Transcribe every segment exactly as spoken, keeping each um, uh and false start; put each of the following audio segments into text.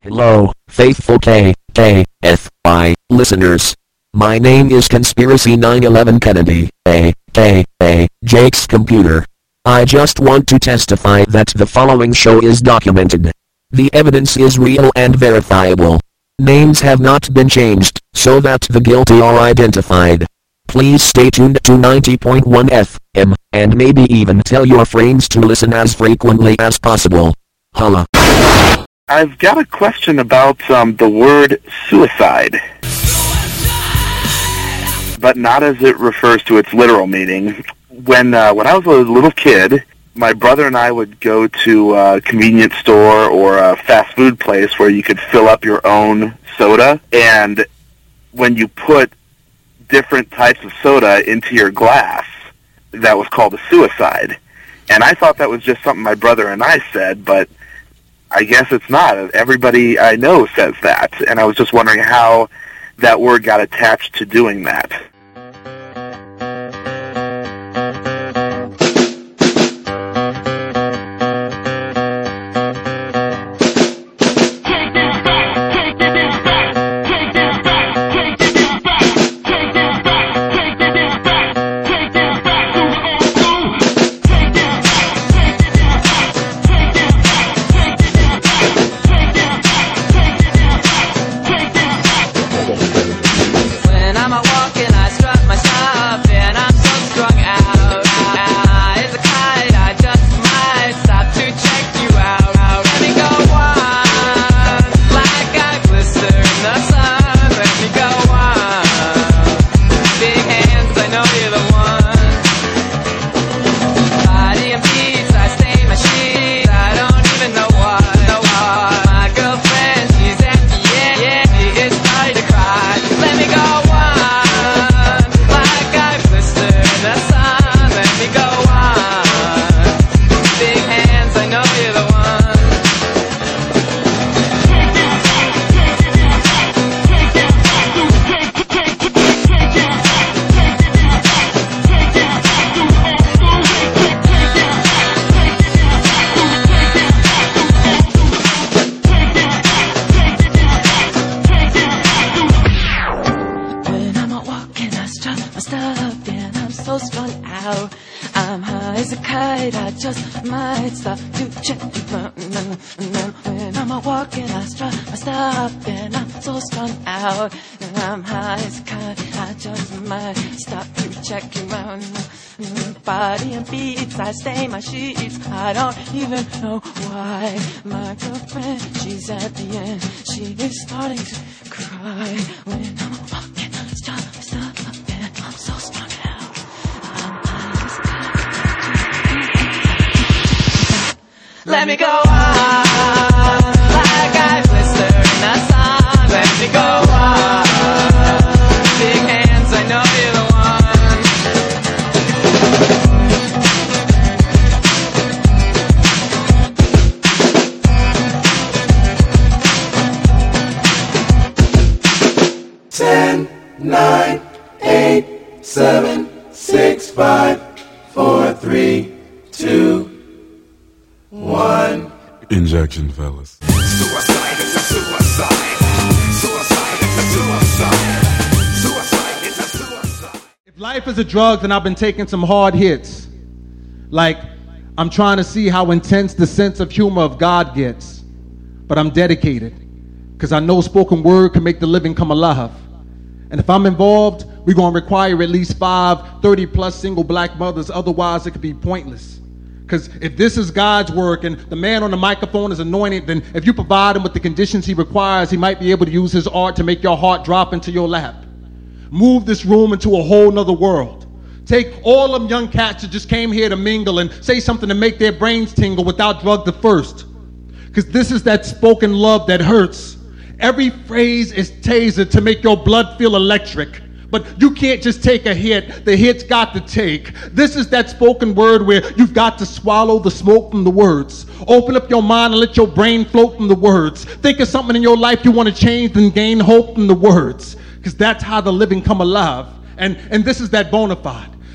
Hello, faithful K, K, F, I, listeners. My name is Conspiracy nine eleven Kennedy, A, K, A, Jake's computer. I just want to testify that the following show is documented. The evidence is real and verifiable. Names have not been changed, so that the guilty are identified. Please stay tuned to ninety point one F M, and maybe even tell your friends to listen as frequently as possible. Holla. I've got a question about um, the word suicide, but not as it refers to its literal meaning. When uh, when I was a little kid, my brother and I would go to a convenience store or a fast food place where you could fill up your own soda, and when you put different types of soda into your glass, that was called a suicide. And I thought that was just something my brother and I said, but I guess it's not. Everybody I know says that, and I was just wondering how that word got attached to doing that. I stain my sheets, I don't even know why. My girlfriend, she's at the end, she is starting to cry. When I'm walking, stop, stop, and I'm so strung out. I'm Let me go on, like I blister in the sun. Let me go on, big hands, I know you're the one. Ten, nine, eight, seven, six, five, four, three, two, one. Injection, fellas. Suicide is a suicide. Suicide is a suicide. Suicide is a suicide. If life is a drug, then I've been taking some hard hits. Like, I'm trying to see how intense the sense of humor of God gets. But I'm dedicated, because I know spoken word can make the living come alive. And if I'm involved, we're going to require at least five thirty plus single black mothers. Otherwise, it could be pointless. Because if this is God's work and the man on the microphone is anointed, then if you provide him with the conditions he requires, he might be able to use his art to make your heart drop into your lap. Move this room into a whole nother world. Take all them young cats that just came here to mingle and say something to make their brains tingle without drugs at first. Because this is that spoken love that hurts. Every phrase is tasered to make your blood feel electric. But you can't just take a hit. The hit's got to take. This is that spoken word where you've got to swallow the smoke from the words. Open up your mind and let your brain float from the words. Think of something in your life you want to change and gain hope from the words. Because that's how the living come alive. And, and this is that bona fide.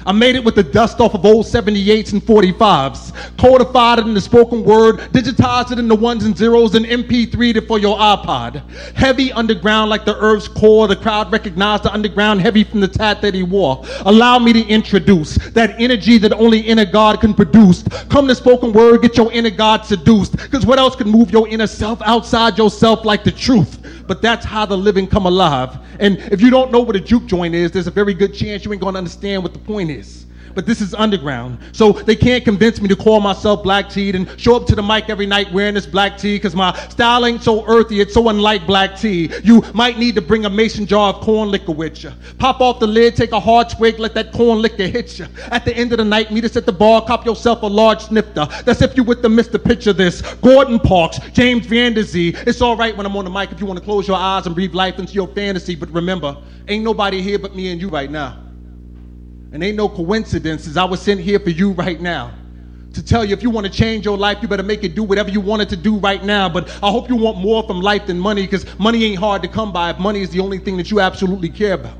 I made it with the dust off of old seventy-eights and forty-fives. Codified it in the spoken word, digitized it in the ones and zeros, and M P three'd it for your iPod. Heavy underground like the earth's core, the crowd recognized the underground heavy from the tat that he wore. Allow me to introduce that energy that only inner God can produce. Come to spoken word, get your inner God seduced. Because what else can move your inner self outside yourself like the truth? But that's how the living come alive. And if you don't know what a juke joint is, there's a very good chance you ain't gonna understand what the point is. But this is underground. So they can't convince me to call myself Black Teed and show up to the mic every night wearing this black tee, because my style ain't so earthy, it's so unlike black tea. You might need to bring a mason jar of corn liquor with you. Pop off the lid, take a hard swig, let that corn liquor hit you. At the end of the night, meet us at the bar, cop yourself a large snifter. That's if you with the Mister Picture This. Gordon Parks, James Van Der Zee. It's all right when I'm on the mic if you want to close your eyes and breathe life into your fantasy, but remember, ain't nobody here but me and you right now. And ain't no coincidences. I was sent here for you right now. To tell you if you want to change your life, you better make it do whatever you want it to do right now. But I hope you want more from life than money, because money ain't hard to come by if money is the only thing that you absolutely care about.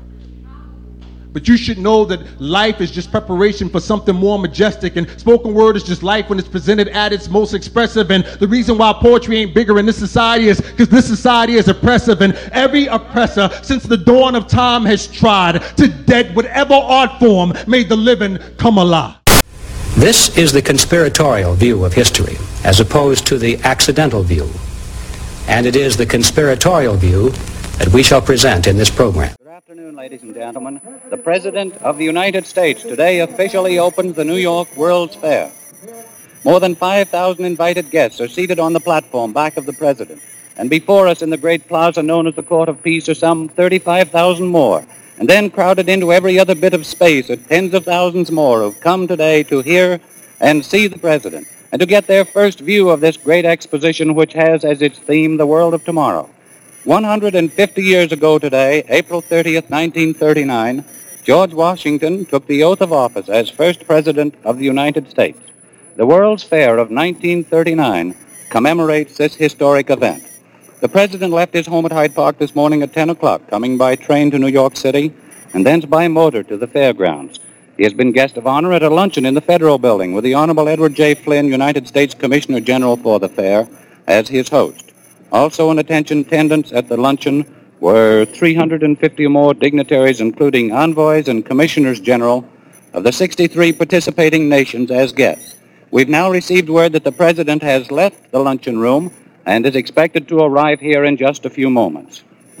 But you should know that life is just preparation for something more majestic, and spoken word is just life when it's presented at its most expressive. And the reason why poetry ain't bigger in this society is because this society is oppressive, and every oppressor since the dawn of time has tried to dead whatever art form made the living come alive. This is the conspiratorial view of history, as opposed to the accidental view. And it is the conspiratorial view that we shall present in this program. Good afternoon, ladies and gentlemen. The President of the United States today officially opens the New York World's Fair. More than five thousand invited guests are seated on the platform back of the President. And before us in the great plaza known as the Court of Peace are some thirty-five thousand more. And then crowded into every other bit of space are tens of thousands more who've come today to hear and see the President, and to get their first view of this great exposition which has as its theme the world of tomorrow. one hundred fifty years ago today, April thirtieth, nineteen thirty-nine, George Washington took the oath of office as first President of the United States. The World's Fair of nineteen thirty-nine commemorates this historic event. The President left his home at Hyde Park this morning at ten o'clock, coming by train to New York City, and thence by motor to the fairgrounds. He has been guest of honor at a luncheon in the Federal Building with the Honorable Edward J. Flynn, United States Commissioner General for the Fair, as his host. Also in attention attendance at the luncheon were three hundred fifty or more dignitaries, including envoys and commissioners general of the sixty-three participating nations as guests. We've now received word that the President has left the luncheon room and is expected to arrive here in just a few moments.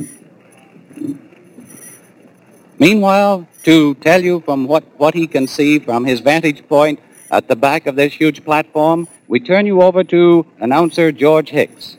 Meanwhile, to tell you from what, what he can see from his vantage point at the back of this huge platform, we turn you over to announcer George Hicks.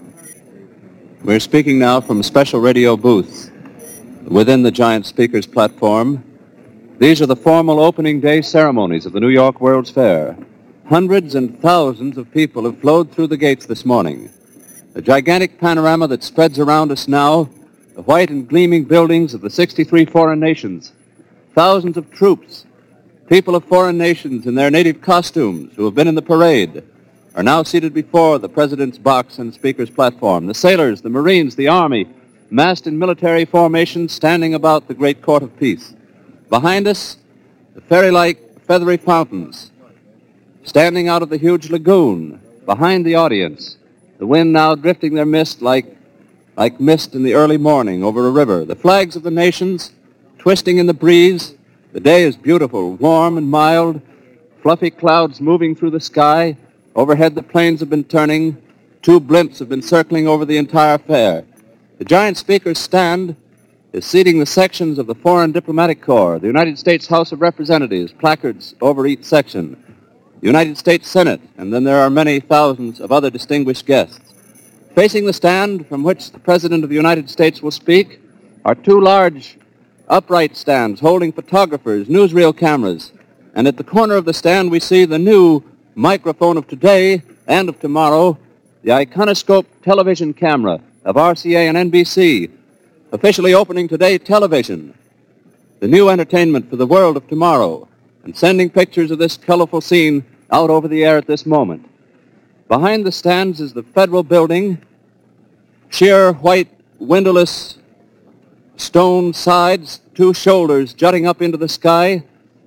We're speaking now from a special radio booth within the giant speakers platform. These are the formal opening day ceremonies of the New York World's Fair. Hundreds and thousands of people have flowed through the gates this morning. A gigantic panorama that spreads around us now, the white and gleaming buildings of the sixty-three foreign nations, thousands of troops, people of foreign nations in their native costumes who have been in the parade, are now seated before the President's box and speaker's platform. The sailors, the Marines, the Army, massed in military formation, standing about the great Court of Peace. Behind us, the fairy-like feathery fountains, standing out of the huge lagoon, behind the audience, the wind now drifting their mist like, like mist in the early morning over a river. The flags of the nations twisting in the breeze. The day is beautiful, warm and mild, fluffy clouds moving through the sky. Overhead, the planes have been turning. Two blimps have been circling over the entire fair. The giant speaker's stand is seating the sections of the Foreign Diplomatic Corps, the United States House of Representatives, placards over each section, the United States Senate, and then there are many thousands of other distinguished guests. Facing the stand from which the President of the United States will speak are two large upright stands holding photographers, newsreel cameras, and at the corner of the stand we see the new microphone of today and of tomorrow, the Iconoscope television camera of R C A and N B C, officially opening today television, the new entertainment for the world of tomorrow, and sending pictures of this colorful scene out over the air at this moment. Behind the stands is the Federal Building, sheer white, windowless stone sides, two shoulders jutting up into the sky,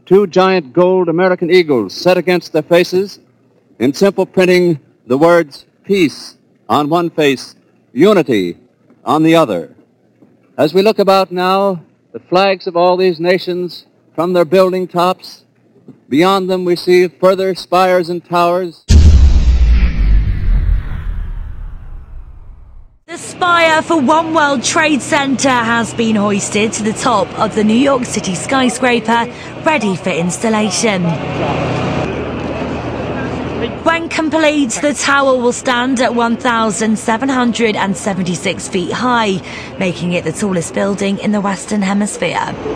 two giant gold American eagles set against their faces, in simple printing the words peace on one face, unity on the other. As we look about now, the flags of all these nations from their building tops, beyond them we see further spires and towers. The spire for One World Trade Center has been hoisted to the top of the New York City skyscraper, ready for installation. When complete, the tower will stand at one thousand seven hundred seventy-six feet high, making it the tallest building in the Western Hemisphere.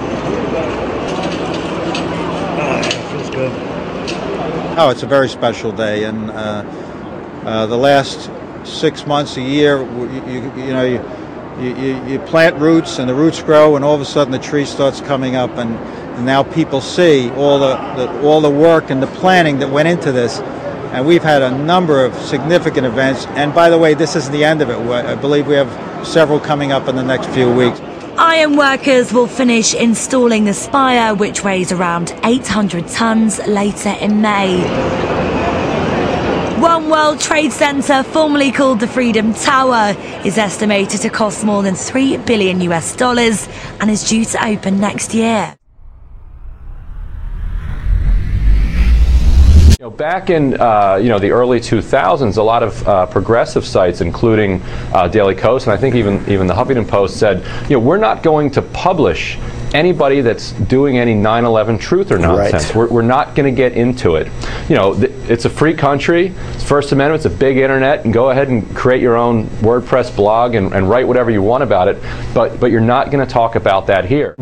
Feels good. Oh, it's a very special day, and uh, uh, the last six months, a year, you, you, you know, you, you, you plant roots, and the roots grow, and all of a sudden the tree starts coming up, and, and now people see all the, the all the work and the planning that went into this. And we've had a number of significant events. And by the way, this isn't the end of it. I believe we have several coming up in the next few weeks. Iron workers will finish installing the spire, which weighs around eight hundred tons, later in May. One World Trade Center, formerly called the Freedom Tower, is estimated to cost more than three billion U S dollars and is due to open next year. You know, back in uh, you know the early two thousands, a lot of uh, progressive sites, including uh, Daily Kos, and I think even even the Huffington Post, said, you know, we're not going to publish anybody that's doing any nine eleven truth or nonsense. Right. We're, we're not going to get into it. You know, th- it's a free country. It's First Amendment. It's a big internet, and go ahead and create your own WordPress blog and, and write whatever you want about it. But but you're not going to talk about that here.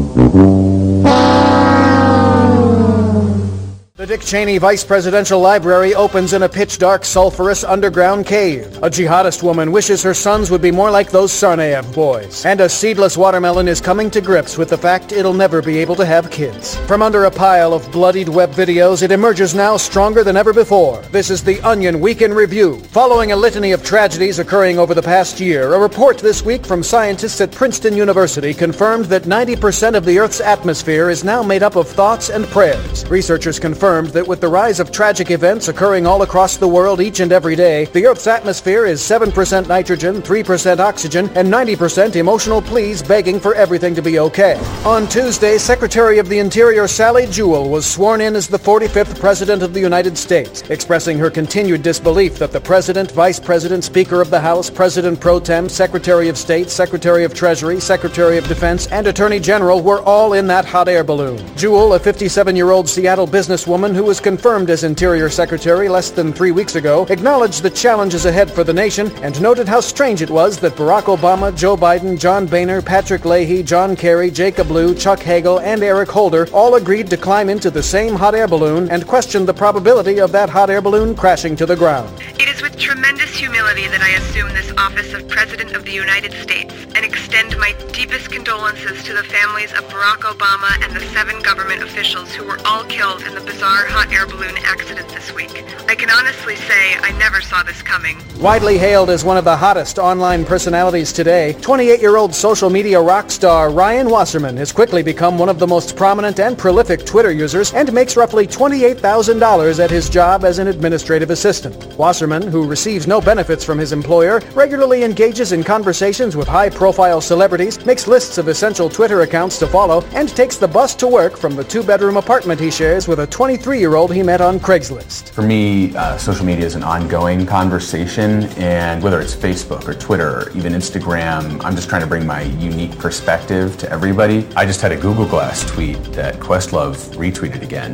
The Dick Cheney Vice Presidential Library opens in a pitch-dark, sulfurous underground cave. A jihadist woman wishes her sons would be more like those Tsarnaev boys. And a seedless watermelon is coming to grips with the fact it'll never be able to have kids. From under a pile of bloodied web videos, it emerges now stronger than ever before. This is the Onion Week in Review. Following a litany of tragedies occurring over the past year, a report this week from scientists at Princeton University confirmed that ninety percent of the Earth's atmosphere is now made up of thoughts and prayers. Researchers confirmed that with the rise of tragic events occurring all across the world each and every day, the Earth's atmosphere is seven percent nitrogen, three percent oxygen, and ninety percent emotional pleas begging for everything to be okay. On Tuesday, Secretary of the Interior Sally Jewell was sworn in as the forty-fifth President of the United States, expressing her continued disbelief that the President, Vice President, Speaker of the House, President Pro Tem, Secretary of State, Secretary of Treasury, Secretary of Defense, and Attorney General were all in that hot air balloon. Jewell, a fifty-seven-year-old Seattle businesswoman who was confirmed as Interior Secretary less than three weeks ago, acknowledged the challenges ahead for the nation and noted how strange it was that Barack Obama, Joe Biden, John Boehner, Patrick Leahy, John Kerry, Jacob Lew, Chuck Hagel, and Eric Holder all agreed to climb into the same hot air balloon and questioned the probability of that hot air balloon crashing to the ground. It is with tremendous humility that I assume this office of President of the United States and extend my deepest condolences to the families of Barack Obama and the seven government officials who were all killed in the bizarre hot air balloon accident this week. I can honestly say I never saw this coming. Widely hailed as one of the hottest online personalities today, twenty-eight-year-old social media rock star Ryan Wasserman has quickly become one of the most prominent and prolific Twitter users and makes roughly twenty-eight thousand dollars at his job as an administrative assistant. Wasserman, who receives no benefits from his employer, regularly engages in conversations with high-profile celebrities, makes lists of essential Twitter accounts to follow, and takes the bus to work from the two-bedroom apartment he shares with a twenty-three-year-old he met on Craigslist. For me, uh, social media is an ongoing conversation, and whether it's Facebook or Twitter or even Instagram, I'm just trying to bring my unique perspective to everybody. I just had a Google Glass tweet that Questlove retweeted again.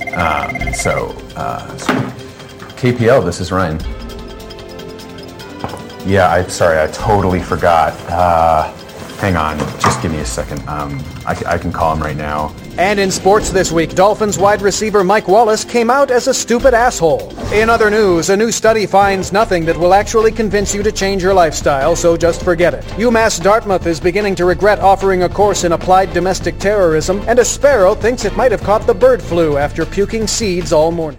Um, so, uh, so, K P L, this is Ryan. Yeah, I'm sorry, I totally forgot. Uh, hang on, just give me a second. Um, I, I can call him right now. And in sports this week, Dolphins wide receiver Mike Wallace came out as a stupid asshole. In other news, a new study finds nothing that will actually convince you to change your lifestyle, so just forget it. UMass Dartmouth is beginning to regret offering a course in applied domestic terrorism, and a sparrow thinks it might have caught the bird flu after puking seeds all morning.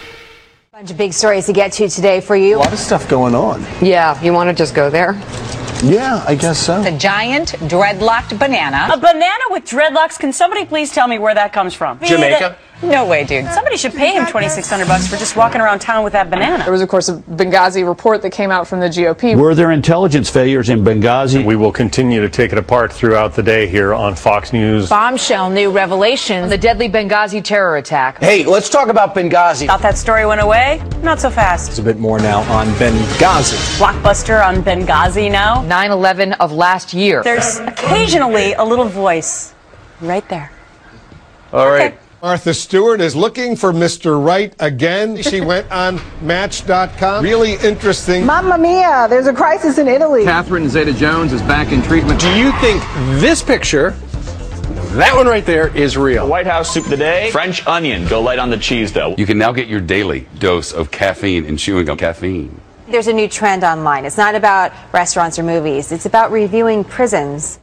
Bunch of big stories to get to today for you. A lot of stuff going on. Yeah, you want to just go there? Yeah, I guess so. A giant dreadlocked banana. A banana with dreadlocks? Can somebody please tell me where that comes from? Jamaica? No way, dude. Somebody should pay him twenty-six hundred bucks for just walking around town with that banana. There was, of course, a Benghazi report that came out from the G O P. Were there intelligence failures in Benghazi? We will continue to take it apart throughout the day here on Fox News. Bombshell new revelation. The deadly Benghazi terror attack. Hey, let's talk about Benghazi. Thought that story went away? Not so fast. It's a bit more now on Benghazi. Blockbuster on Benghazi now. nine eleven of last year. There's occasionally a little voice right there. All right. Okay. Martha Stewart is looking for Mister Right again. She went on Match dot com. Really interesting. Mamma mia, there's a crisis in Italy. Catherine Zeta-Jones is back in treatment. Do you think this picture, that one right there, is real? White House soup of the day, French onion. Go light on the cheese, though. You can now get your daily dose of caffeine in chewing gum. Caffeine. There's a new trend online. It's not about restaurants or movies. It's about reviewing prisons.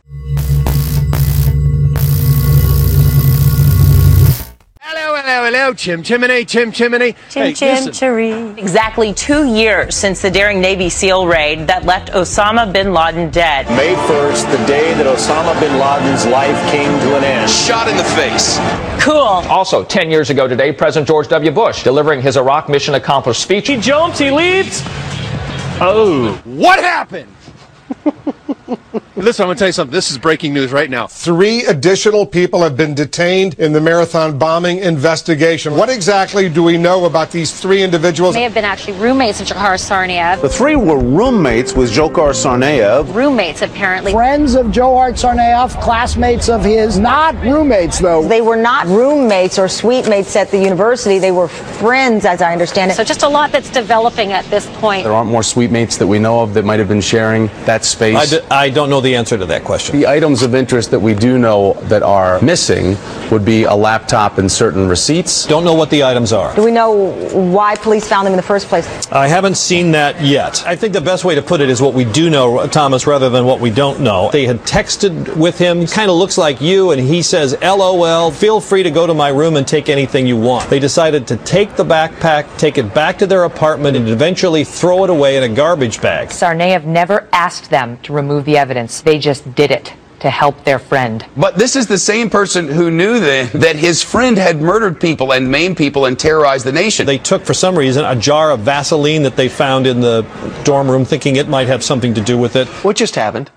Hello, hello, hello, Chim Chimney, Chim Chimney. Chim Chim Chiree. Exactly two years since the daring Navy SEAL raid that left Osama bin Laden dead. May first, the day that Osama bin Laden's life came to an end. Shot in the face. Cool. Also, ten years ago today, President George W. Bush delivering his Iraq mission accomplished speech. He jumps, he leaps. Oh, what happened? Listen, I'm going to tell you something. This is breaking news right now. Three additional people have been detained in the Marathon bombing investigation. What exactly do we know about these three individuals? May have been actually roommates of Dzhokhar Tsarnaev. The three were roommates with Dzhokhar Tsarnaev. Roommates, apparently. Friends of Dzhokhar Tsarnaev, classmates of his, not roommates, though. They were not roommates or suite mates at the university. They were friends, as I understand it. So just a lot that's developing at this point. There aren't more suite mates that we know of that might have been sharing that space. I, d- I don't know the answer to that question. The items of interest that we do know that are missing would be a laptop and certain receipts. Don't know what the items are. Do we know why police found them in the first place? I haven't seen that yet. I think the best way to put it is what we do know, Thomas, rather than what we don't know. They had texted with him. He kind of looks like you, and he says, L O L, feel free to go to my room and take anything you want. They decided to take the backpack, take it back to their apartment, and eventually throw it away in a garbage bag. Tsarnaev never asked them to remove the evidence. They just did it to help their friend. But this is the same person who knew then that his friend had murdered people and maimed people and terrorized the nation. They took, for some reason, a jar of Vaseline that they found in the dorm room, thinking it might have something to do with it. What just happened?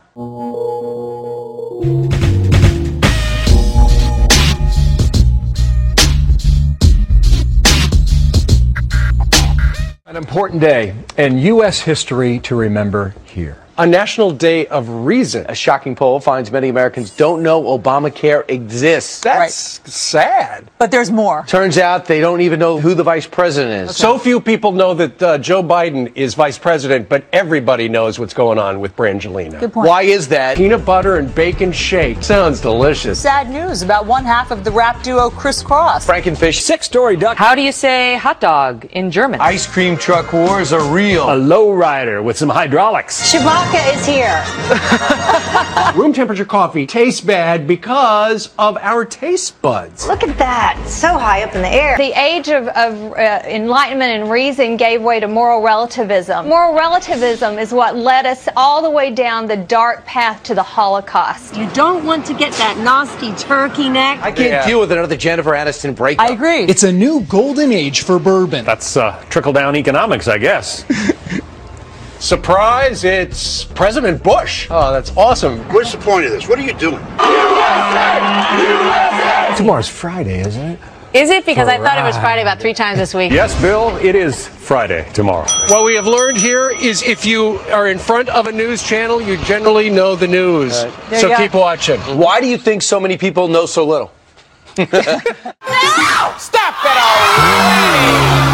An important day in U S history to remember here. A National Day of Reason. A shocking poll finds many Americans don't know Obamacare exists. That's right. Sad. But there's more. Turns out they don't even know who the vice president is. Okay. So few people know that uh, Joe Biden is vice president, but everybody knows what's going on with Brangelina. Good point. Why is that? Peanut butter and bacon shake. Sounds delicious. Sad news about one half of the rap duo Criss Cross. Frankenfish. Six-story duck. How do you say hot dog in German? Ice cream truck wars are real. A lowrider with some hydraulics. Chewbacca is here. Room temperature coffee tastes bad because of our taste buds. Look at that. So high up in the air. The age of, of uh, enlightenment and reason gave way to moral relativism. Moral relativism is what led us all the way down the dark path to the Holocaust. You don't want to get that nasty turkey neck. I can't yeah. deal with another Jennifer Aniston breakup. I agree. It's a new golden age for bourbon. That's uh, trickle-down economics, I guess. Surprise, it's President Bush. Oh, that's awesome. What's the point of this? What are you doing? U S A! U S A! Tomorrow's Friday, isn't it? Is it? Because Right. I thought it was Friday about three times this week. Yes, Bill, it is Friday tomorrow. What we have learned here is if you are in front of a news channel, you generally know the news. Right. So keep watching. Why do you think so many people know so little? No! Stop it already!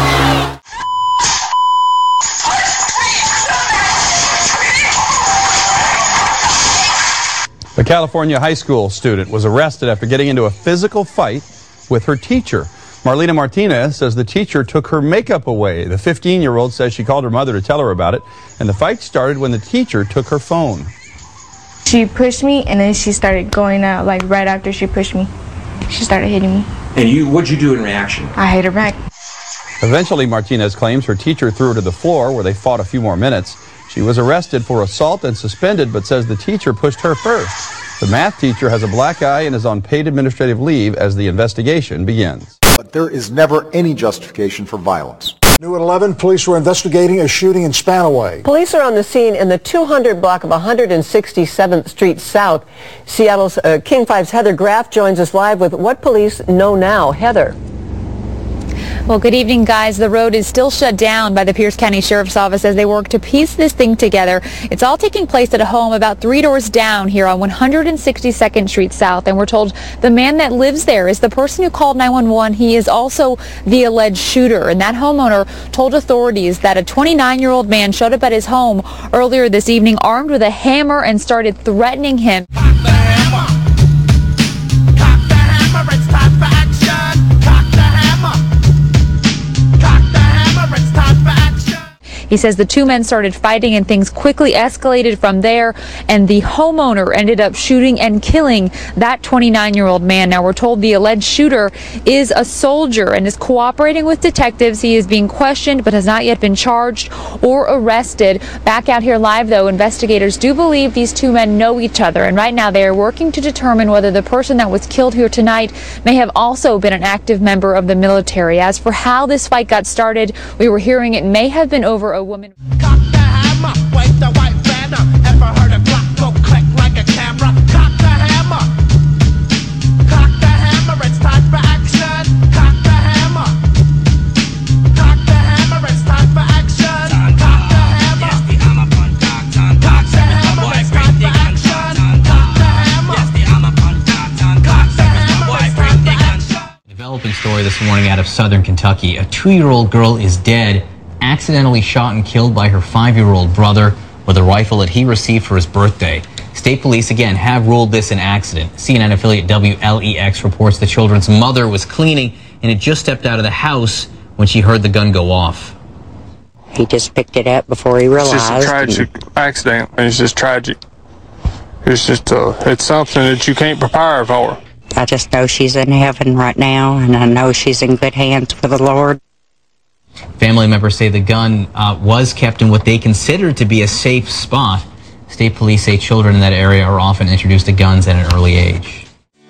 A California high school student was arrested after getting into a physical fight with her teacher. Marlena Martinez says the teacher took her makeup away. The fifteen-year-old says she called her mother to tell her about it, and the fight started when the teacher took her phone. She pushed me, and then she started going out, like right after she pushed me. She started hitting me. And you, what'd you do in reaction? I hit her back. Eventually, Martinez claims her teacher threw her to the floor, where they fought a few more minutes. She was arrested for assault and suspended, but says the teacher pushed her first. The math teacher has a black eye and is on paid administrative leave as the investigation begins. But there is never any justification for violence. New at eleven, police were investigating a shooting in Spanaway. Police are on the scene in the two hundred block of one hundred sixty-seventh Street South. Seattle's uh, King five's Heather Graff joins us live with what police know now. Heather. Well, good evening, guys. The road is still shut down by the Pierce County Sheriff's Office as they work to piece this thing together. It's all taking place at a home about three doors down here on one hundred sixty-second Street South. And we're told the man that lives there is the person who called nine one one. He is also the alleged shooter. And that homeowner told authorities that a twenty-nine-year-old man showed up at his home earlier this evening armed with a hammer and started threatening him. He says the two men started fighting and things quickly escalated from there, and the homeowner ended up shooting and killing that twenty-nine-year-old man. Now, we're told the alleged shooter is a soldier and is cooperating with detectives. He is being questioned but has not yet been charged or arrested. Back out here live, though, investigators do believe these two men know each other, and right now they are working to determine whether the person that was killed here tonight may have also been an active member of the military. As for how this fight got started, we were hearing it may have been over a woman. Cock the hammer, wave the white banner. Ever heard a clock go click like a camera? Cock the hammer. Cock the hammer, it's time for action. Cock the hammer. Cock the hammer, it's time for action. Cock the hammer. Yes, the hammer pun cock ton. Cock the hammer, it's time for action. Cock the hammer. Yes, the hammer pun cock ton. Cock the hammer, it's time for action. Developing story this morning out of Southern Kentucky. A two-year-old girl is dead, accidentally shot and killed by her five-year-old brother with a rifle that he received for his birthday. State police, again, have ruled this an accident. C N N affiliate W L E X reports the children's mother was cleaning and had just stepped out of the house when she heard the gun go off. He just picked it up before he realized. It's just a tragic accident. It's just tragic. It's just uh, it's something that you can't prepare for. I just know she's in heaven right now, and I know she's in good hands with the Lord. Family members say the gun uh, was kept in what they consider to be a safe spot. State police say children in that area are often introduced to guns at an early age.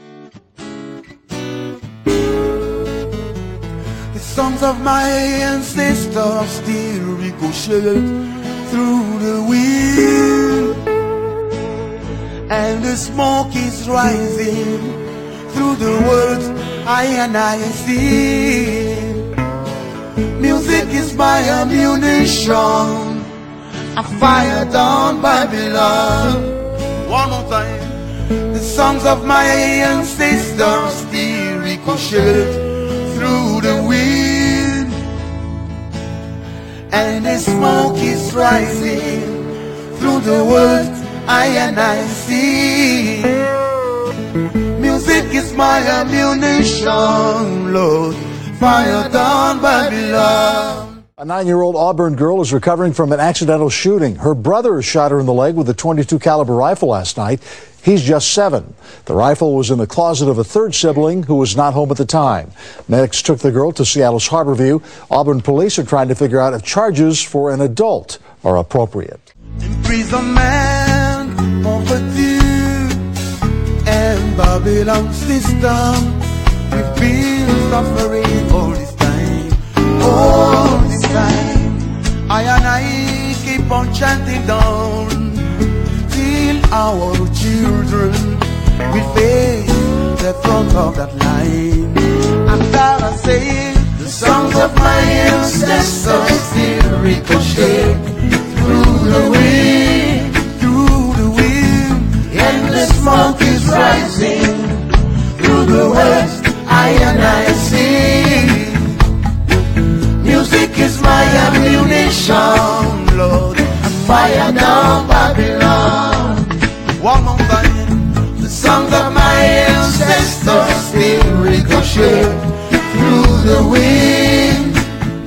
The songs of my ancestors still ricochet through the wind, and the smoke is rising through the words I and I see. Music is my ammunition, I fired on Babylon. One more time. The songs of my ancestors still ricochet through the wind, and the smoke is rising through the words I and I see. Music is my ammunition, Lord, fired on Babylon. A nine-year-old Auburn girl is recovering from an accidental shooting. Her brother shot her in the leg with a twenty-two caliber rifle last night. He's just seven. The rifle was in the closet of a third sibling who was not home at the time. Medics took the girl to Seattle's Harborview. Auburn police are trying to figure out if charges for an adult are appropriate. Imprisonment, poverty, and Babylon system. We've been suffering all this time, all this time. I and I keep on chanting down till our children will face the front of that line. And gotta say, the songs of my ancestors still ricochet through the wind, through the wind, and the smoke is rising through the west. I and I see. Music is my ammunition, Lord, I fire down Babylon. One more time. The songs of my ancestors still ricochet through the wind,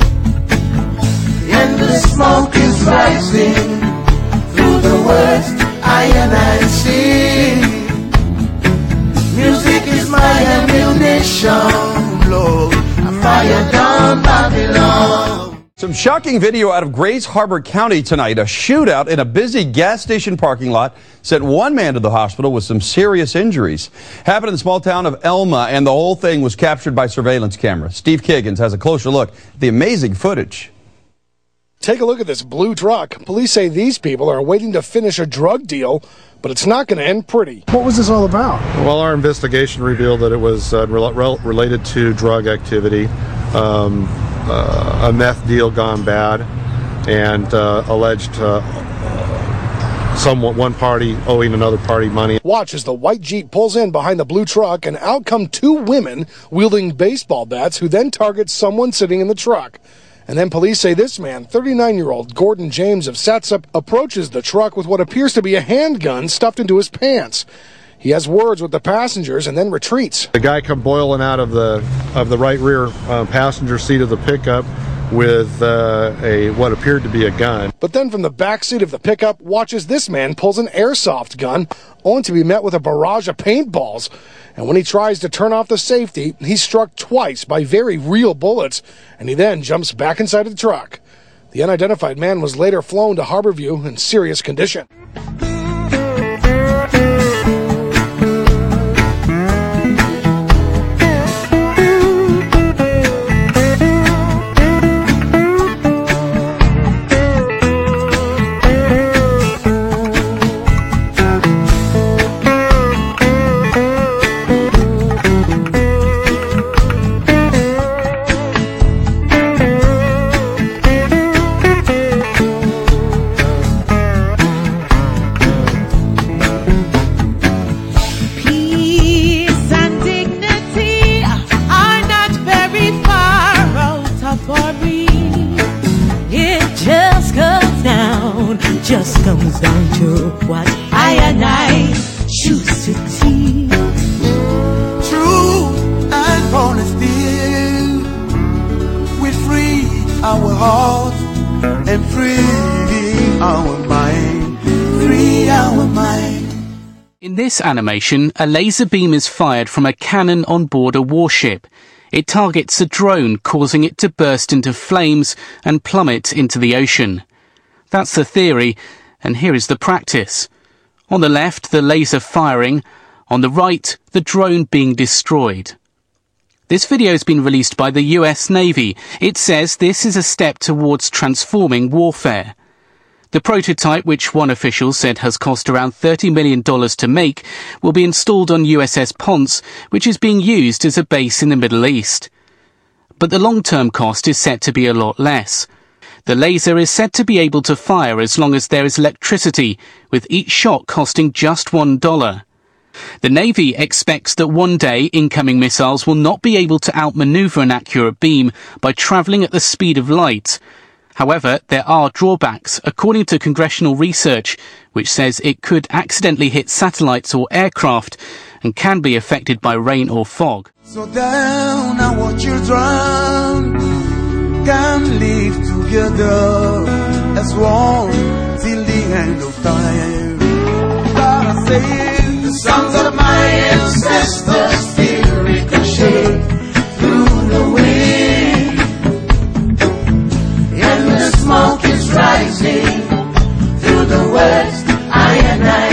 and the smoke is rising through the west. I and I see. Music is my ammunition, Lord, I fire down Babylon. Some shocking video out of Grays Harbor County tonight. A shootout in a busy gas station parking lot sent one man to the hospital with some serious injuries. Happened in the small town of Elma, and the whole thing was captured by surveillance cameras. Steve Kiggins has a closer look at the amazing footage. Take a look at this blue truck. Police say these people are waiting to finish a drug deal, but it's not going to end pretty. What was this all about? Well, our investigation revealed that it was uh, rel related to drug activity. Um, Uh, a meth deal gone bad, and uh, alleged uh, somewhat one party owing another party money. Watch as the white Jeep pulls in behind the blue truck, and out come two women wielding baseball bats, who then target someone sitting in the truck. And then police say this man, thirty-nine-year-old Gordon James of Satsop, approaches the truck with what appears to be a handgun stuffed into his pants. He has words with the passengers and then retreats. The guy come boiling out of the of the right rear uh, passenger seat of the pickup with uh, a what appeared to be a gun. But then from the back seat of the pickup, watches this man pulls an airsoft gun, only to be met with a barrage of paintballs. And when he tries to turn off the safety, he's struck twice by very real bullets, and he then jumps back inside of the truck. The unidentified man was later flown to Harborview in serious condition. Just comes down to what I and I choose to see. Truth and honesty, we free our hearts and free our mind, free our mind. In this animation, a laser beam is fired from a cannon on board a warship. It targets a drone, causing it to burst into flames and plummet into the ocean. That's the theory, and here is the practice. On the left, the laser firing. On the right, the drone being destroyed. This video has been released by the U S Navy. It says this is a step towards transforming warfare. The prototype, which one official said has cost around thirty million dollars to make, will be installed on U S S Ponce, which is being used as a base in the Middle East. But the long-term cost is set to be a lot less. The laser is said to be able to fire as long as there is electricity, with each shot costing just one dollar. The Navy expects that one day incoming missiles will not be able to outmaneuver an accurate beam by travelling at the speed of light. However, there are drawbacks, according to congressional research, which says it could accidentally hit satellites or aircraft and can be affected by rain or fog. So down our children can live together as one till the end of time. But I say the songs of my ancestors still ricochet through the wind, and the smoke is rising through the west. I and I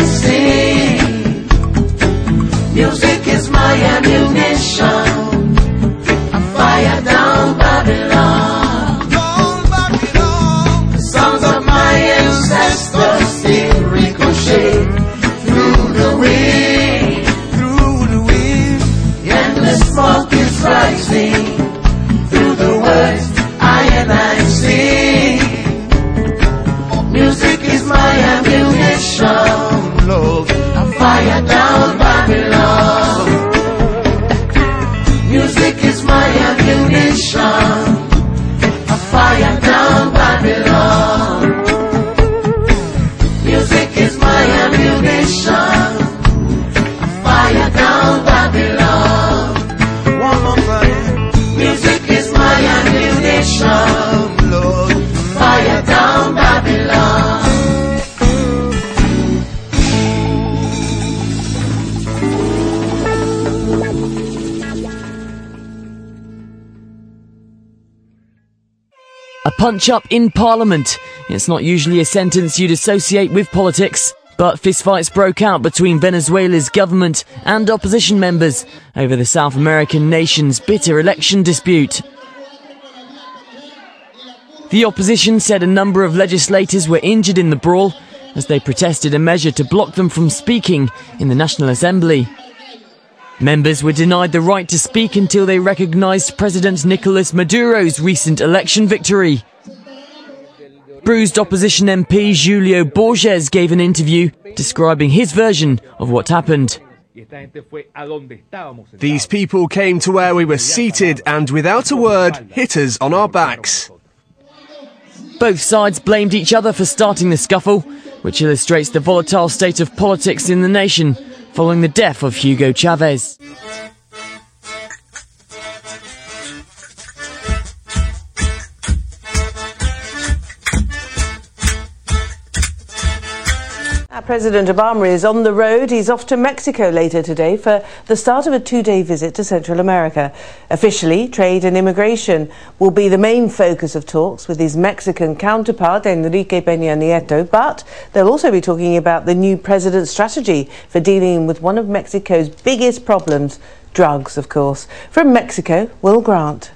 sing. Music is my ammunition. I fire down Babylon. Rising through the west, I and I sing. Music is my ammunition, Lord. I fire down Babylon. Music is my ammunition. I fire down Babylon. Music is my ammunition. I fire down Babylon. Music is my ammunition, Lord. Fire down Babylon. punch-up in Parliament. It's not usually a sentence you'd associate with politics, but fistfights broke out between Venezuela's government and opposition members over the South American nation's bitter election dispute. The opposition said a number of legislators were injured in the brawl as they protested a measure to block them from speaking in the National Assembly. Members were denied the right to speak until they recognised President Nicolas Maduro's recent election victory. Bruised opposition M P Julio Borges gave an interview describing his version of what happened. These people came to where we were seated and, without a word, hit us on our backs. Both sides blamed each other for starting the scuffle, which illustrates the volatile state of politics in the nation following the death of Hugo Chavez. President Obama is on the road. He's off to Mexico later today for the start of a two-day visit to Central America. Officially, trade and immigration will be the main focus of talks with his Mexican counterpart, Enrique Peña Nieto, but they'll also be talking about the new president's strategy for dealing with one of Mexico's biggest problems, drugs, of course. From Mexico, Will Grant.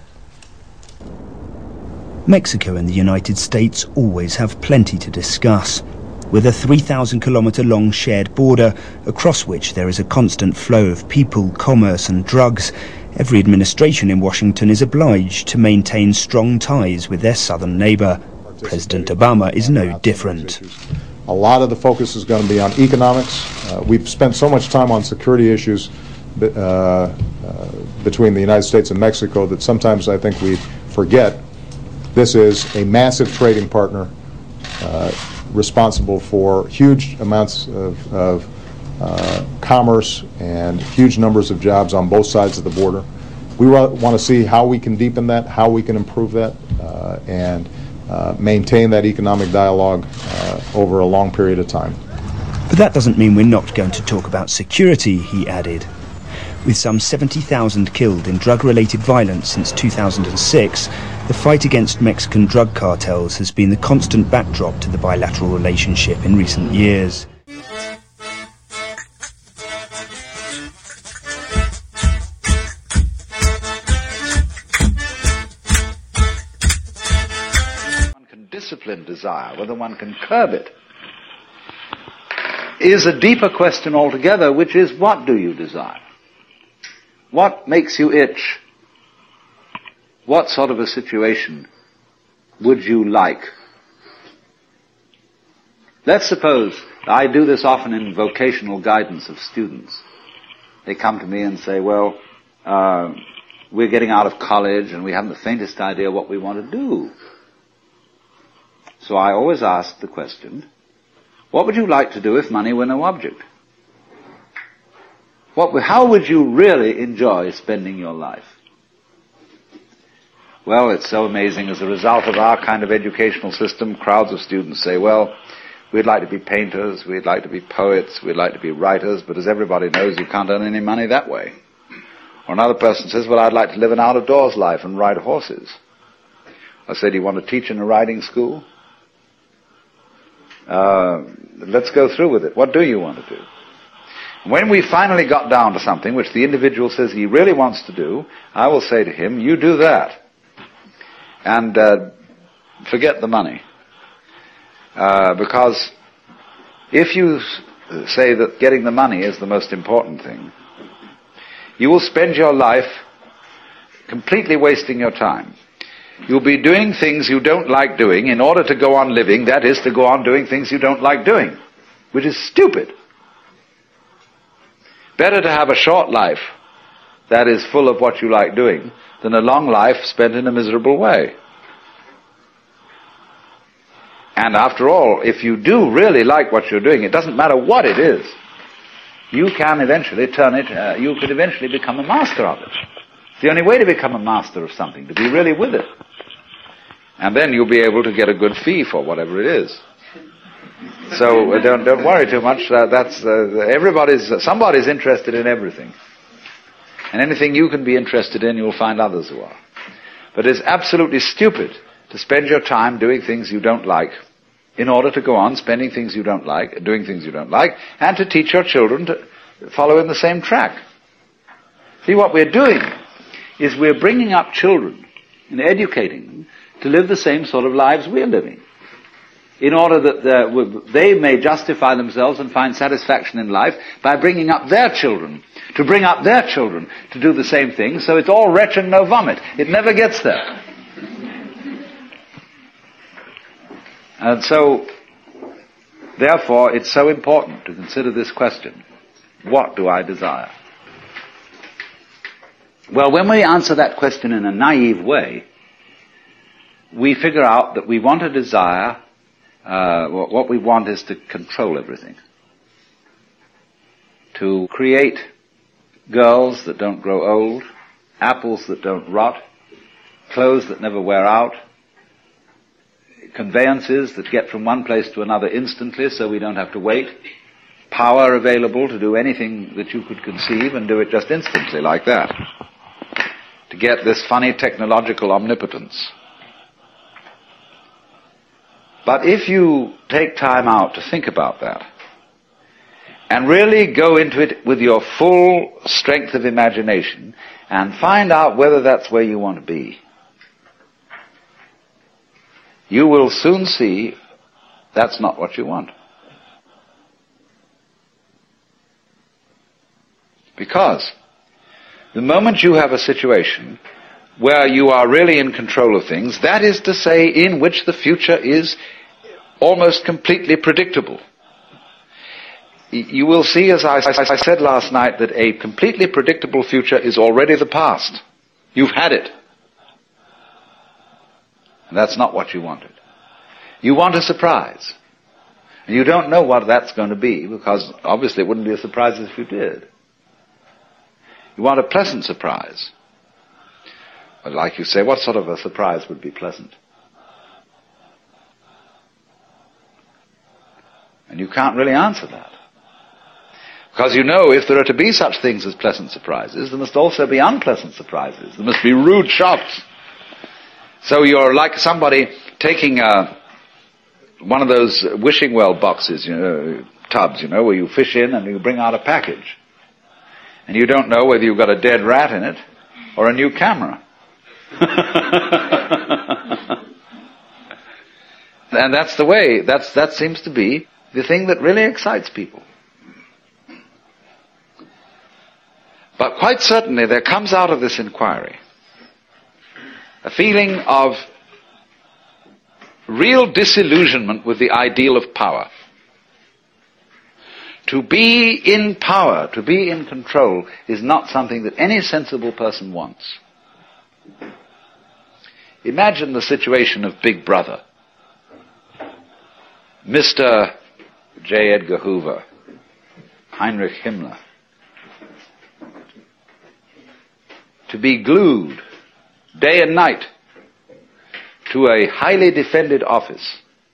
Mexico and the United States always have plenty to discuss. With a three thousand kilometre long shared border, across which there is a constant flow of people, commerce and drugs, every administration in Washington is obliged to maintain strong ties with their southern neighbour. President Obama is no different. A lot of the focus is going to be on economics. Uh, we've spent so much time on security issues uh, uh, between the United States and Mexico that sometimes I think we forget this is a massive trading partner uh, responsible for huge amounts of, of uh, commerce and huge numbers of jobs on both sides of the border. We want to see how we can deepen that, how we can improve that, uh, and uh, maintain that economic dialogue uh, over a long period of time. But that doesn't mean we're not going to talk about security, he added. With some seventy thousand killed in drug-related violence since two thousand six, the fight against Mexican drug cartels has been the constant backdrop to the bilateral relationship in recent years. One can discipline desire, whether one can curb it, is a deeper question altogether, which is, what do you desire? What makes you itch? What sort of a situation would you like? Let's suppose, I do this often in vocational guidance of students. They come to me and say, well, uh, we're getting out of college and we haven't the faintest idea what we want to do. So I always ask the question, what would you like to do if money were no object? What, how would you really enjoy spending your life? Well, it's so amazing. As a result of our kind of educational system, crowds of students say, well, we'd like to be painters, we'd like to be poets, we'd like to be writers, but as everybody knows, you can't earn any money that way. Or another person says, well, I'd like to live an out-of-doors life and ride horses. I said, do you want to teach in a riding school? Uh, let's go through with it. What do you want to do? When we finally got down to something which the individual says he really wants to do, I will say to him, you do that. And uh, forget the money. Uh, because if you say that getting the money is the most important thing, you will spend your life completely wasting your time. You'll be doing things you don't like doing in order to go on living, that is, to go on doing things you don't like doing, which is stupid. Better to have a short life that is full of what you like doing than a long life spent in a miserable way. And after all, if you do really like what you're doing, it doesn't matter what it is, you can eventually turn it, uh, you could eventually become a master of it. It's the only way to become a master of something, to be really with it. And then you'll be able to get a good fee for whatever it is. So uh, don't don't worry too much. Uh, that's uh, everybody's. Uh, somebody's interested in everything, and anything you can be interested in, you'll find others who are. But it's absolutely stupid to spend your time doing things you don't like, in order to go on spending things you don't like, doing things you don't like, and to teach your children to follow in the same track. See, what we're doing is we're bringing up children and educating them to live the same sort of lives we're living, in order that they may justify themselves and find satisfaction in life by bringing up their children, to bring up their children to do the same thing, so it's all retch and no vomit. It never gets there. And so, therefore, it's so important to consider this question: what do I desire? Well, when we answer that question in a naive way, we figure out that we want a desire, uh, what we want is to control everything. To create girls that don't grow old, apples that don't rot, clothes that never wear out, conveyances that get from one place to another instantly so we don't have to wait, power available to do anything that you could conceive and do it just instantly like that. To get this funny technological omnipotence. But if you take time out to think about that, and really go into it with your full strength of imagination, and find out whether that's where you want to be, you will soon see that's not what you want. Because the moment you have a situation where you are really in control of things, that is to say, in which the future is almost completely predictable, you will see, as I, as I said last night, that a completely predictable future is already the past. You've had it. And that's not what you wanted. You want a surprise. And you don't know what that's going to be, because obviously it wouldn't be a surprise if you did. You want a pleasant surprise. But like you say, what sort of a surprise would be pleasant? And you can't really answer that. Because you know, if there are to be such things as pleasant surprises, there must also be unpleasant surprises. There must be rude shocks. So you're like somebody taking a, one of those wishing well boxes, you know, tubs, you know, where you fish in and you bring out a package. And you don't know whether you've got a dead rat in it or a new camera. And that's the way, that's, that seems to be the thing that really excites people. But quite certainly there comes out of this inquiry a feeling of real disillusionment with the ideal of power. To be in power, to be in control, is not something that any sensible person wants. Imagine the situation of Big Brother. Mister J. Edgar Hoover, Heinrich Himmler, to be glued day and night to a highly defended office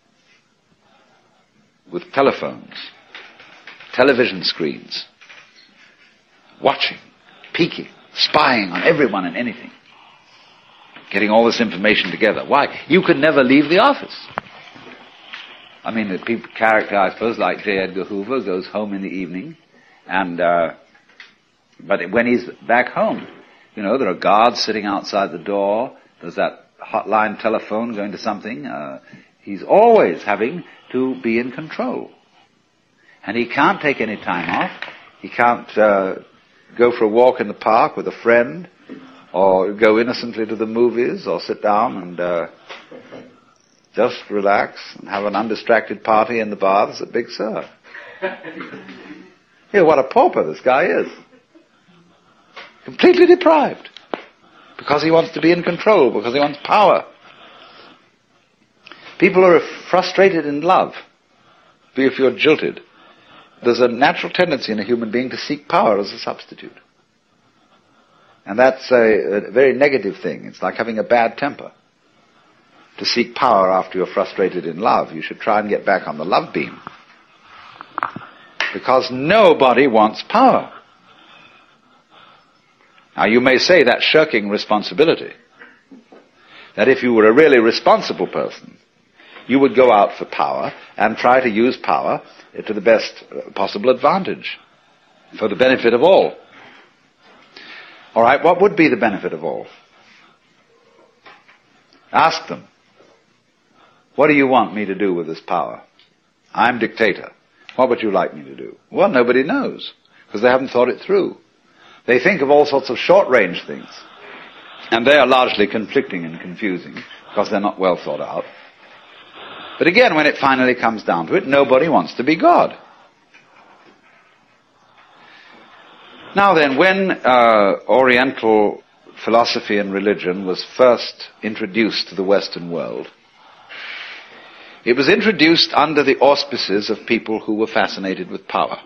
with telephones, television screens, watching, peeking, spying on everyone and anything, getting all this information together. Why? You could never leave the office. I mean, the people, character, I suppose, like J. Edgar Hoover goes home in the evening, and uh, but when he's back home, you know, there are guards sitting outside the door. There's that hotline telephone going to something. Uh, he's always having to be in control. And he can't take any time off. He can't uh, go for a walk in the park with a friend, or go innocently to the movies, or sit down and uh, just relax and have an undistracted party in the baths at Big Sur. Yeah, what a pauper this guy is. Completely deprived. Because he wants to be in control, because he wants power. People are frustrated in love. If you're jilted, there's a natural tendency in a human being to seek power as a substitute. And that's a, a very negative thing. It's like having a bad temper. To seek power after you're frustrated in love, you should try and get back on the love beam. Because nobody wants power. Now you may say that's shirking responsibility. that if you were a really responsible person, you would go out for power and try to use power to the best possible advantage for the benefit of all. All right, what would be the benefit of all? Ask them. What do you want me to do with this power? I'm dictator. What would you like me to do? Well, nobody knows, because they haven't thought it through. They think of all sorts of short-range things, and they are largely conflicting and confusing, because they're not well thought out. But again, when it finally comes down to it, nobody wants to be God. Now then, when uh, Oriental philosophy and religion was first introduced to the Western world, it was introduced under the auspices of people who were fascinated with power.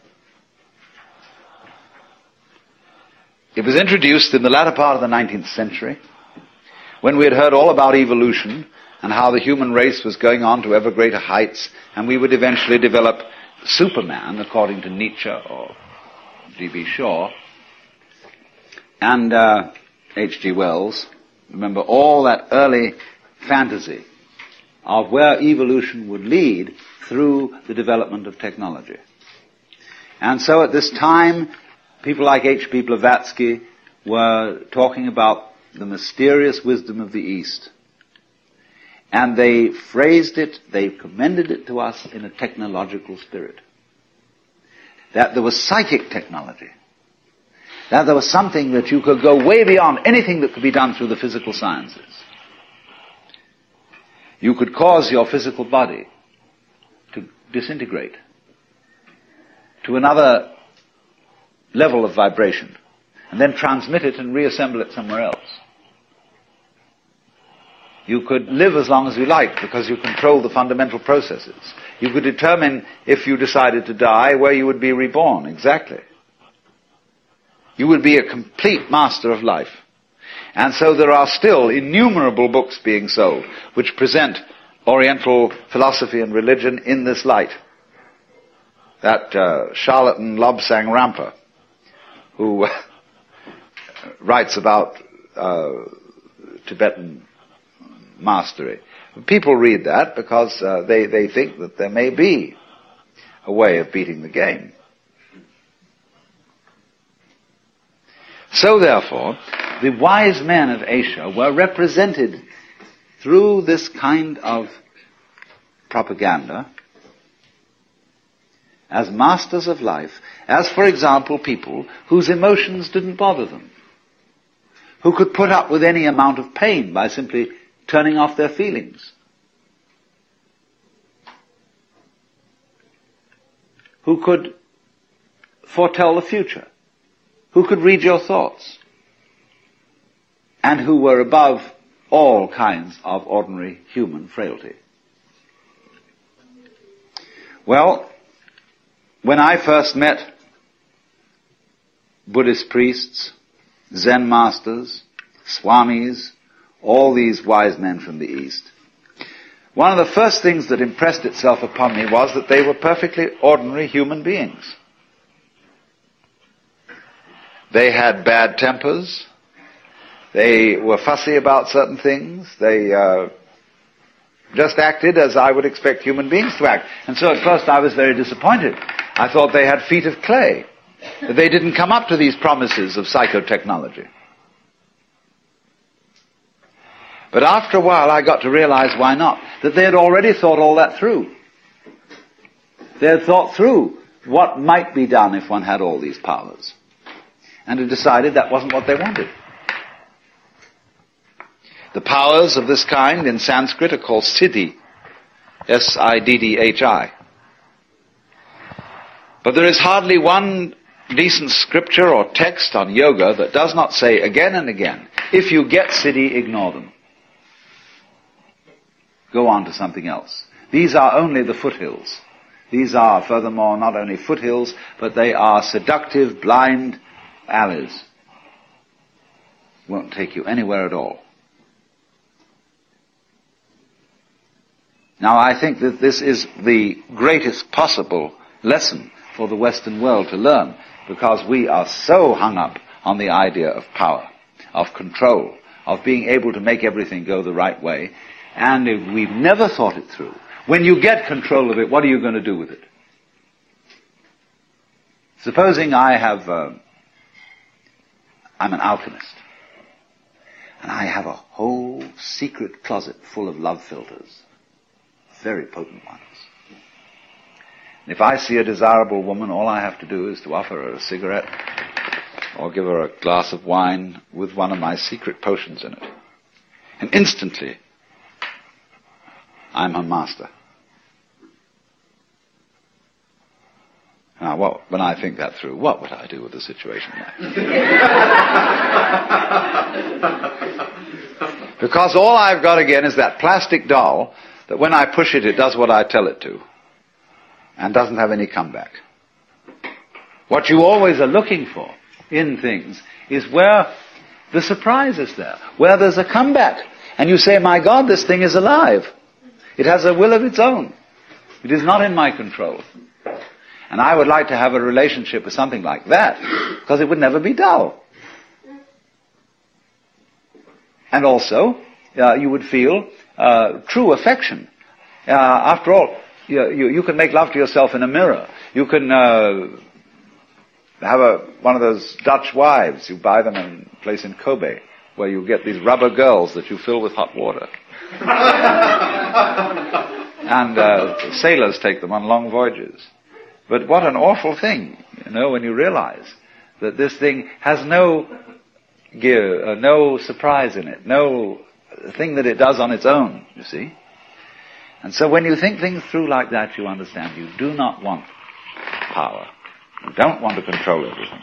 It was introduced in the latter part of the nineteenth century, when we had heard all about evolution and how the human race was going on to ever greater heights, and we would eventually develop Superman, according to Nietzsche or D B Shaw, and uh, H G Wells. Remember all that early fantasy of where evolution would lead through the development of technology. And so at this time, people like H P Blavatsky were talking about the mysterious wisdom of the East. And they phrased it, they commended it to us in a technological spirit. That there was psychic technology. That there was something that you could go way beyond anything that could be done through the physical sciences. You could cause your physical body to disintegrate to another level of vibration, and then transmit it and reassemble it somewhere else. You could live as long as you liked because you control the fundamental processes. You could determine, if you decided to die, where you would be reborn, exactly. You would be a complete master of life. And so there are still innumerable books being sold which present Oriental philosophy and religion in this light. That uh, charlatan Lobsang Rampa, who writes about uh, Tibetan mastery. People read that because uh, they, they think that there may be a way of beating the game. So therefore, the wise men of Asia were represented through this kind of propaganda as masters of life, as, for example, people whose emotions didn't bother them, who could put up with any amount of pain by simply turning off their feelings, who could foretell the future, who could read your thoughts, and who were above all kinds of ordinary human frailty. Well, when I first met Buddhist priests, Zen masters, swamis, all these wise men from the East, one of the first things that impressed itself upon me was that they were perfectly ordinary human beings. They had bad tempers. They were fussy about certain things. They uh, just acted as I would expect human beings to act. And so at first I was very disappointed. I thought they had feet of clay, that they didn't come up to these promises of psychotechnology. But after a while I got to realize why not, that they had already thought all that through. They had thought through what might be done if one had all these powers, and had decided that wasn't what they wanted. The powers of this kind in Sanskrit are called siddhi, S I D D H I. But there is hardly one decent scripture or text on yoga that does not say again and again, if you get siddhi, ignore them. Go on to something else. These are only the foothills. These are, furthermore, not only foothills, but they are seductive, blind alleys. Won't take you anywhere at all. Now, I think that this is the greatest possible lesson for the Western world to learn, because we are so hung up on the idea of power, of control, of being able to make everything go the right way, and if we've never thought it through. When you get control of it, what are you going to do with it? Supposing I have, uh, I'm an alchemist, and I have a whole secret closet full of love filters, very potent ones. And if I see a desirable woman, all I have to do is to offer her a cigarette or give her a glass of wine with one of my secret potions in it. And instantly, I'm her master. Now, what, when I think that through, what would I do with a situation like that? Because all I've got again is that plastic doll that when I push it, it does what I tell it to and doesn't have any comeback. What you always are looking for in things is where the surprise is there, where there's a comeback. And you say, my God, this thing is alive. It has a will of its own. It is not in my control. And I would like to have a relationship with something like that, because it would never be dull. And also, uh, you would feel uh, true affection. Uh, after all, you, you, you can make love to yourself in a mirror. You can uh, have a, one of those Dutch wives. You buy them in a place in Kobe, where you get these rubber girls that you fill with hot water. And uh, sailors take them on long voyages. But what an awful thing, you know, when you realize that this thing has no gear, uh, no surprise in it, no thing that it does on its own, you see. And so when you think things through like that, you understand you do not want power. You don't want to control everything.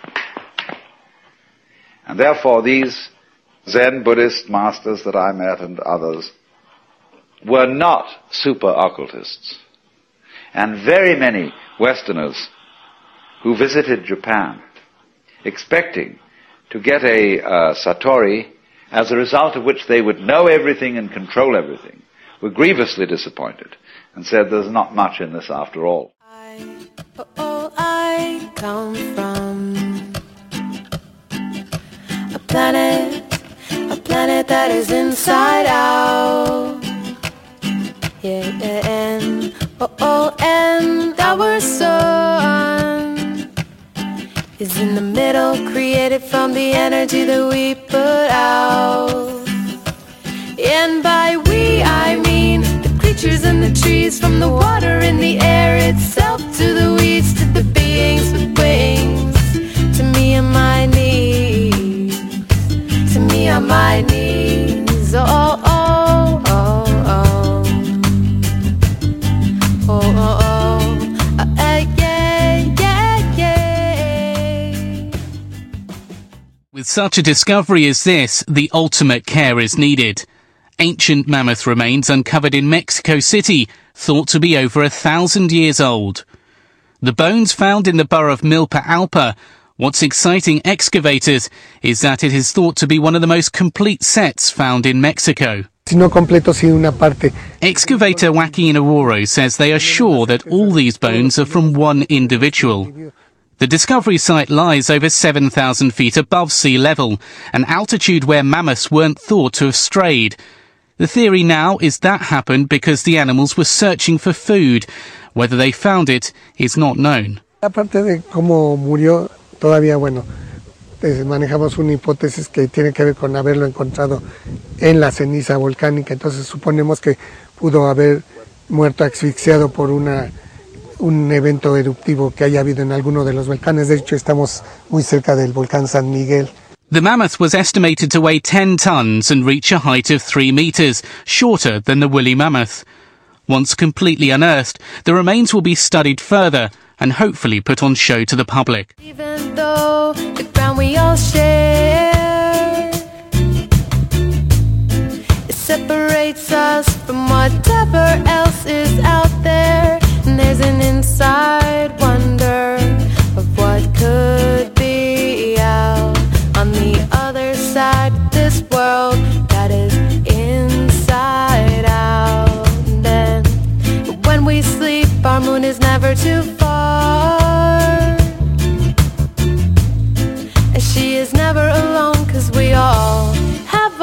And therefore these Zen Buddhist masters that I met and others were not super occultists. And very many Westerners who visited Japan expecting to get a uh, Satori, as a result of which they would know everything and control everything, were grievously disappointed and said there's not much in this after all. I, oh, I come from a planet, a planet that is inside out. Yeah, yeah, and oh, oh, and our sun is in the middle, created from the energy that we put out. And by we, I mean the creatures in the trees, from the water in the air itself, to the weeds, to the beings with wings, to me on my knees, to me on my knees, oh, oh, oh, oh. Oh, oh, oh, uh, yeah, yeah, yeah. With such a discovery as this, the ultimate care is needed. Ancient mammoth remains uncovered in Mexico City, thought to be over a thousand years old. The bones found in the borough of Milpa Alpa. What's exciting excavators is that it is thought to be one of the most complete sets found in Mexico. Excavator Joaquin Aroro says they are sure that all these bones are from one individual. The discovery site lies over seven thousand feet above sea level, an altitude where mammoths weren't thought to have strayed. The theory now is that happened because the animals were searching for food. Whether they found it is not known. Aparte de cómo murió, todavía, bueno, manejamos una hipótesis que tiene que ver con haberlo encontrado en la ceniza volcánica. Entonces suponemos que pudo haber muerto asfixiado por una, un evento eruptivo que haya habido en alguno de los volcanes. De hecho, estamos muy cerca del volcán San Miguel. The mammoth was estimated to weigh ten tons and reach a height of three meters, shorter than the woolly mammoth. Once completely unearthed, the remains will be studied further and hopefully put on show to the public. Even though the ground we all share, it separates us from whatever else is out there, and there's an inside wonder of what could be out on the other side of this world that is inside out. And then when we sleep, our moon is never too far, and she is never alone, 'cause we all have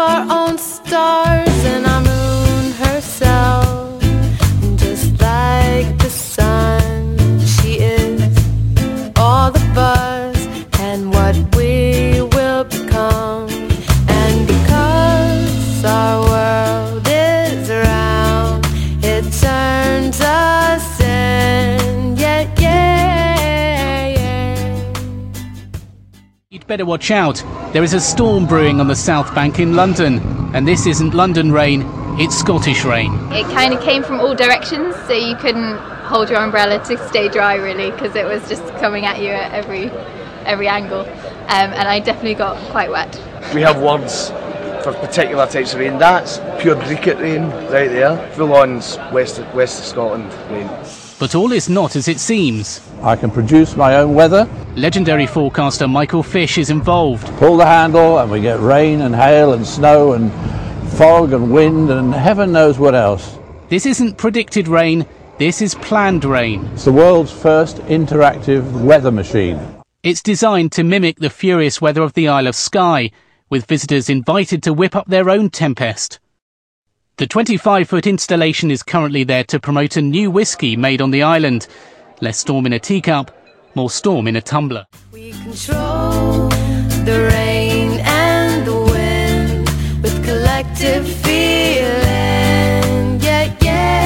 better watch out. There is a storm brewing on the South Bank in London, and this isn't London rain, it's Scottish rain. It kind of came from all directions, so you couldn't hold your umbrella to stay dry really, because it was just coming at you at every every angle, um, and I definitely got quite wet. We have words for particular types of rain. That's pure Greekit rain right there, full on west of, west of Scotland rain. But all is not as it seems. I can produce my own weather. Legendary forecaster Michael Fish is involved. Pull the handle and we get rain and hail and snow and fog and wind and heaven knows what else. This isn't predicted rain, this is planned rain. It's the world's first interactive weather machine. It's designed to mimic the furious weather of the Isle of Skye, with visitors invited to whip up their own tempest. The twenty-five foot installation is currently there to promote a new whiskey made on the island. Less storm in a teacup, more storm in a tumbler. We control the rain and the wind with collective feeling. Yeah,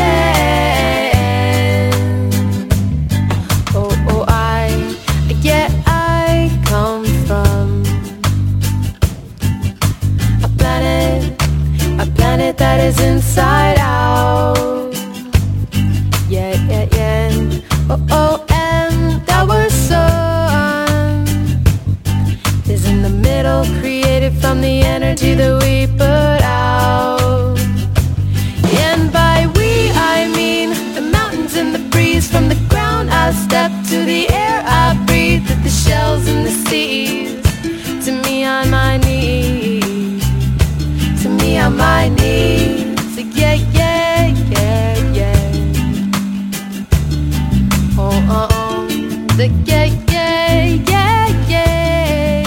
yeah. Oh, oh, I, yeah, I come from a planet, a planet that is inside out. Yeah, yeah, yeah. Oh, oh, and our sun is in the middle, created from the energy that we put out. And by we, I mean the mountains and the breeze. From the ground I step to the air I breathe, to the shells in the seas. To me on my knees, to me on my knees. So yeah, yeah, yeah, yeah. Oh, oh, oh. The yeah, yeah, yeah, yeah.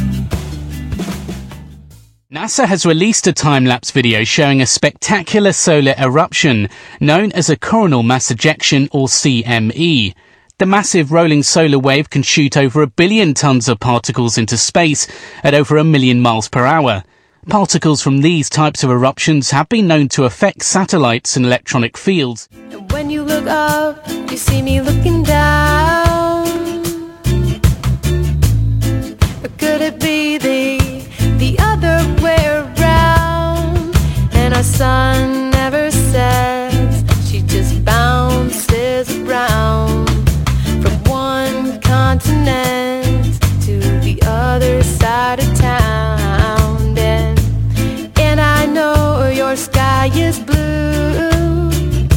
NASA has released a time-lapse video showing a spectacular solar eruption known as a coronal mass ejection, or C M E. The massive rolling solar wave can shoot over a billion tons of particles into space at over a million miles per hour. Particles from these types of eruptions have been known to affect satellites and electronic fields. And when you look up, you see me looking down. Or could it be the, the other way around? And our sun never sets, she just bounces around from one continent to the other side of town. And, and I know your sky is blue,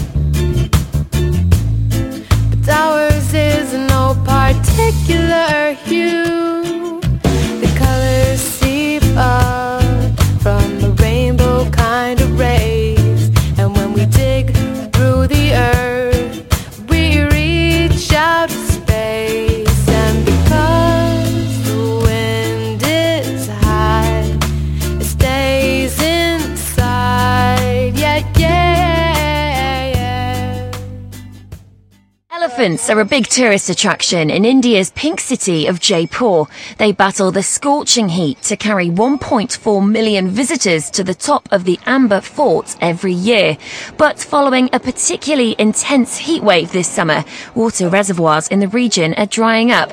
but ours is no particular hue. The colors seep up from the rainbow kind of rays, and when we dig through the earth, we reach out to space. And because the wind is high, it stays inside. Yeah, yeah, yeah. Elephants are a big tourist attraction in India's pink city of Jaipur. They battle the scorching heat to carry one point four million visitors to the top of the Amber Fort every year. But following a particularly intense heat wave this summer, water reservoirs in the region are drying up.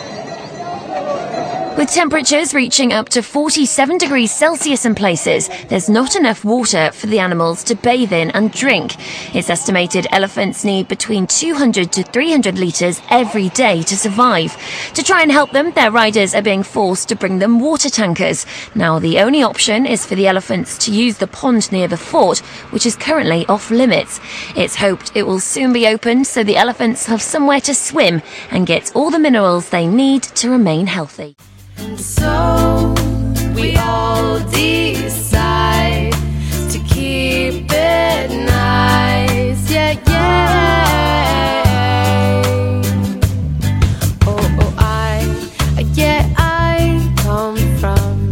With temperatures reaching up to forty-seven degrees Celsius in places, there's not enough water for the animals to bathe in and drink. It's estimated elephants need between two hundred to three hundred litres every day to survive. To try and help them, their riders are being forced to bring them water tankers. Now, the only option is for the elephants to use the pond near the fort, which is currently off limits. It's hoped it will soon be opened so the elephants have somewhere to swim and get all the minerals they need to remain healthy. And so we all decide to keep it nice. Yeah, yeah. Oh, oh, I, yeah, I come from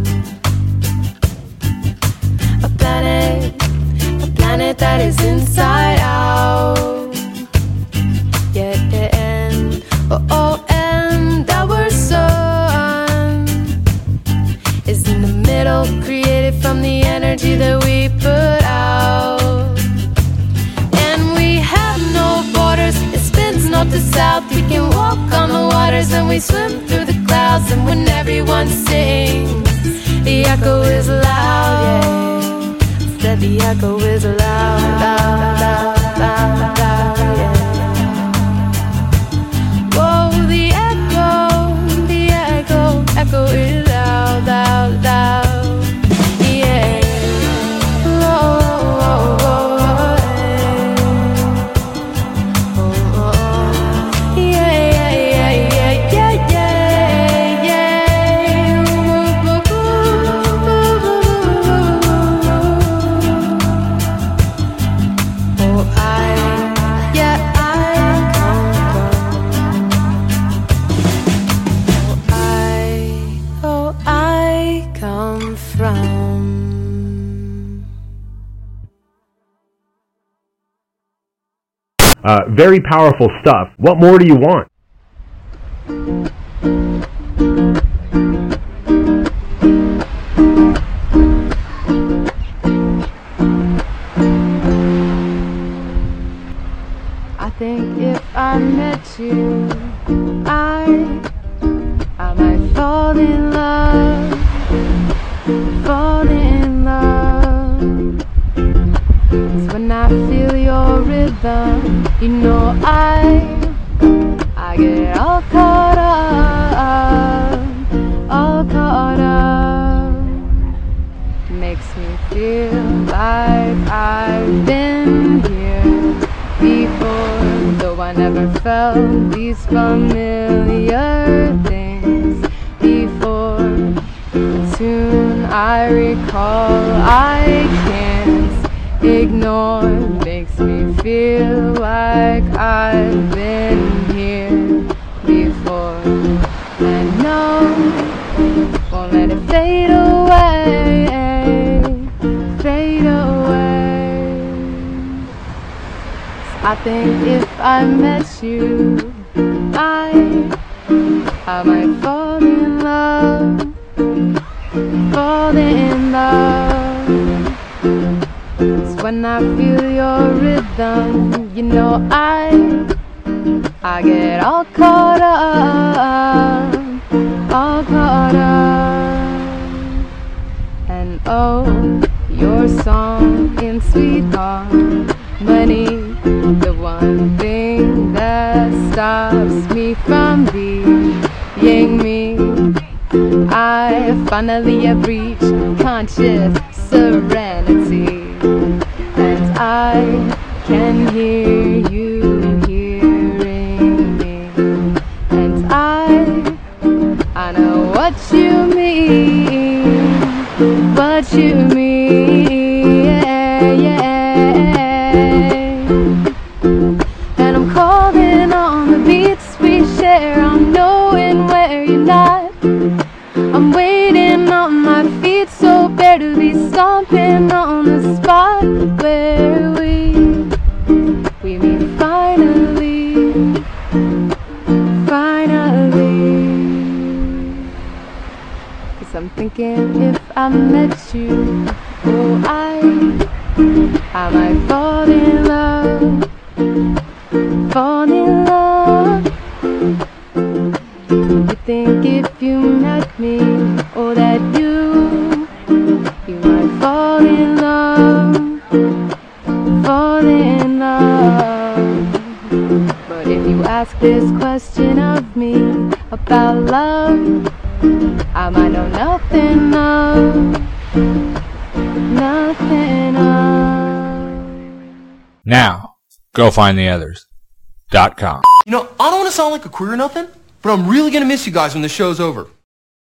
a planet, a planet that is inside out. Yeah, yeah, and oh, oh, and our sun is in the middle, created from the to south, we can walk on the waters and we swim through the clouds. And when everyone sings, the echo is loud, yeah. Said the echo is loud, loud, loud, loud, loud, yeah. Whoa, the echo, the echo, echo is loud, loud, loud, yeah. Whoa, whoa, whoa, whoa, oh, oh. Yeah, yeah, yeah, yeah, yeah, yeah, yeah. Woo, woo, woo, woo, woo, woo. Oh, I, yeah, I come from. Oh, I, oh, I come from. Uh, very powerful stuff. What more do you want? I think if I met you, I, I might fall in love, fall in love. It's when I feel your rhythm, you know I, I get all caught up, all caught up. Makes me feel like I've been here before, though I never felt these familiar things before. Soon I recall, I can't ignore. Makes me feel like I've been here before. And no, won't let it fade away, fade away. I think if I met you, I, I might fall in love, fall in love. It's when I feel your rhythm, you know I, I get all caught up, all caught up. And oh, your song in sweet harmony, the one thing that stops me from being me. I finally have reached conscious serenity, and I can hear you hearing me. And I, I know what you mean, what you mean, yeah, yeah. And I'm calling on the beats we share, I'm knowing where you're not. I'm waiting on my feet, so barely stomping on the spot where we, we meet finally, finally. 'Cause I'm thinking if I met you, oh I, I might fall in love, fall in love. You think if you met me, oh that you, you might fall in love, fall in love. But if you ask this question of me about love, I might know nothing of, nothing of. Now, go find the others. Dot com. You know, I don't want to sound like a queer or nothing, but I'm really gonna miss you guys when the show's over.